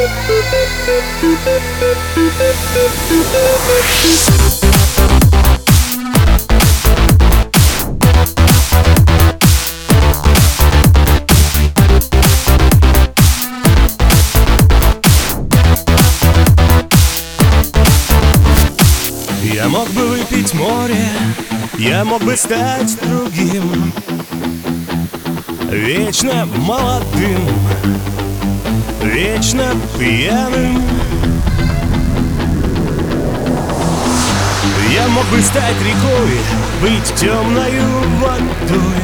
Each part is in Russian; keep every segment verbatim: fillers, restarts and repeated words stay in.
Я мог бы выпить море, я мог бы стать другим, вечно молодым, вечно пьяным. Я мог бы стать рекой, быть темною водой,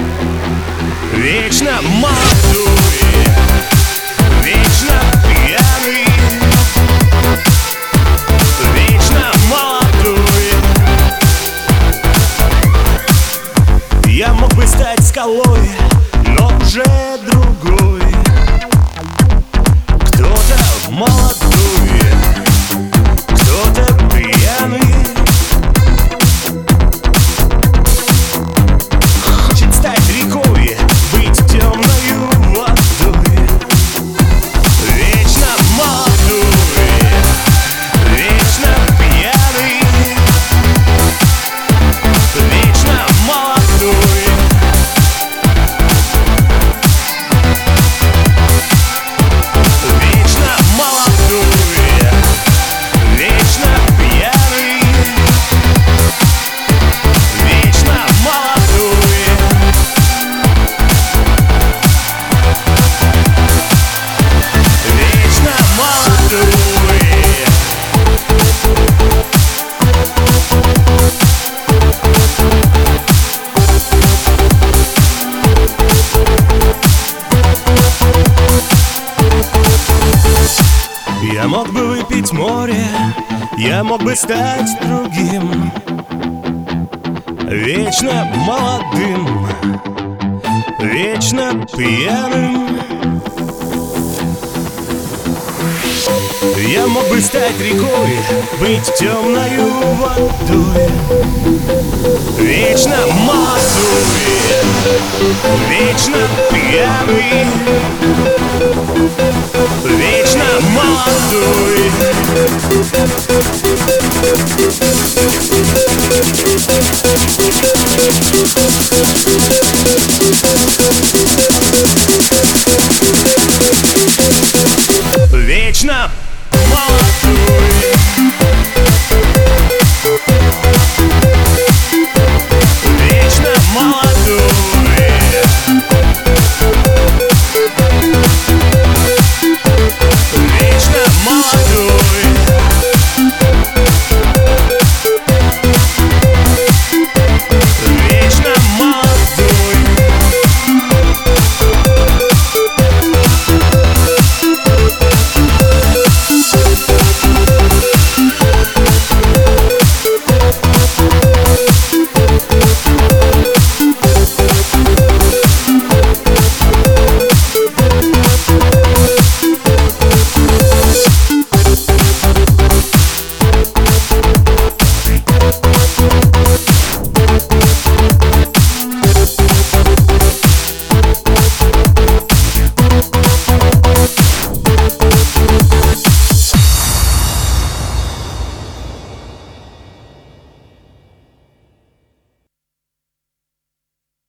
вечно молодой, вечно пьяный, вечно молодой. Я мог бы стать скалой, но уже другой, кто-то молодой, кто-то пьяный. Хочет стать рекой, быть темною водой, вечно молодой, вечно пьяный, вечно молодой. Вечно молодой, вечно пьяный, вечно молодой. Вечно молодой. Я мог бы выпить море, я мог бы стать другим, вечно молодым, вечно пьяным. Я мог бы стать рекой, быть темною водой, вечно молодой, вечно пьяный, вечно молодой.